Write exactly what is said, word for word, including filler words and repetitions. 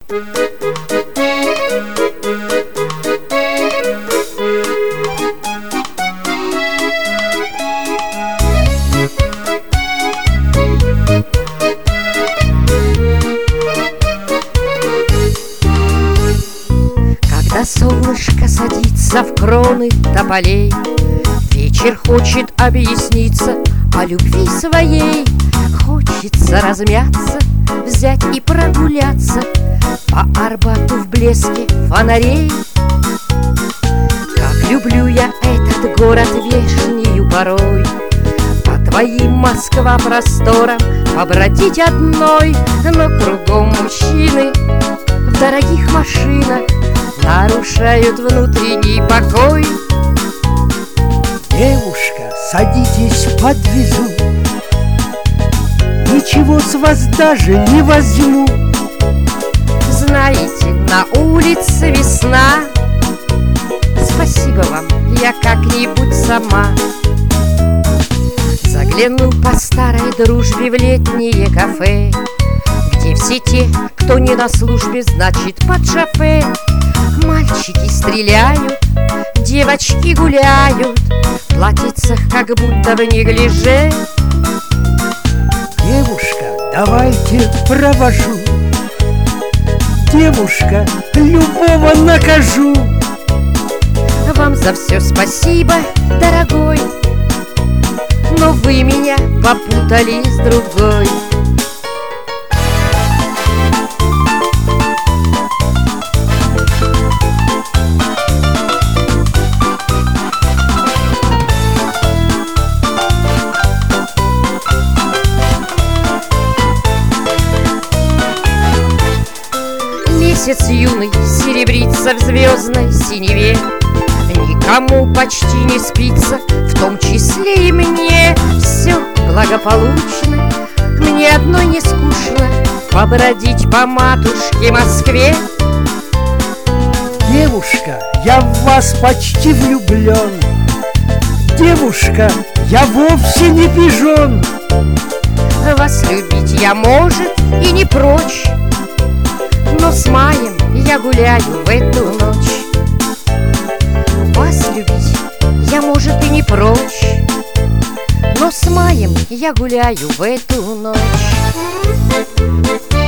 Когда солнышко садится в кроны тополей, вечер хочет объясниться о любви своей. Хочется размяться, взять и прогуляться по Арбату в блеске фонарей. Как люблю я этот город вешнею порой, по твоим Москва просторам побродить одной. Но кругом мужчины в дорогих машинах нарушают внутренний покой. Девушка, садитесь, подвезу, ничего с вас даже не возьму. Знаете, на улице весна, спасибо вам, я как-нибудь сама. Загляну по старой дружбе в летнее кафе, где все те, кто не на службе, значит под шофе. Мальчики стреляют, девочки гуляют, в платьицах как будто в неглиже. Девушка, давайте провожу, девушка, любого накажу. Вам за все спасибо, дорогой, но вы меня попутали с другой. Месяц юный серебрится в звездной синеве, никому почти не спится, в том числе и мне. Все благополучно, мне одной не скучно побродить по матушке Москве. Девушка, я в вас почти влюблен, девушка, я вовсе не пижон. Вас любить я, может, и не прочь, но с маем я гуляю в эту ночь. Вас любить я, может, и не прочь, но с маем я гуляю в эту ночь.